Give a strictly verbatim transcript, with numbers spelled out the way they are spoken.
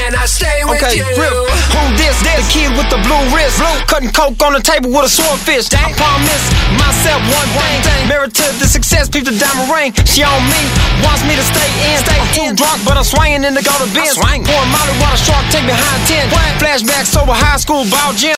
Can I stay with okay, you? Rip. Who this? this? The kid with the blue wrist. Blue. Cutting coke on the table with a swordfish. I promise myself one thing. Married to the success, peep the diamond ring. She on me, wants me to stay in. Stay I'm too in. drunk, but I'm swinging in the go to Benz. Pouring Molly while the shark take behind ten. What? Flashbacks over high school ball gym.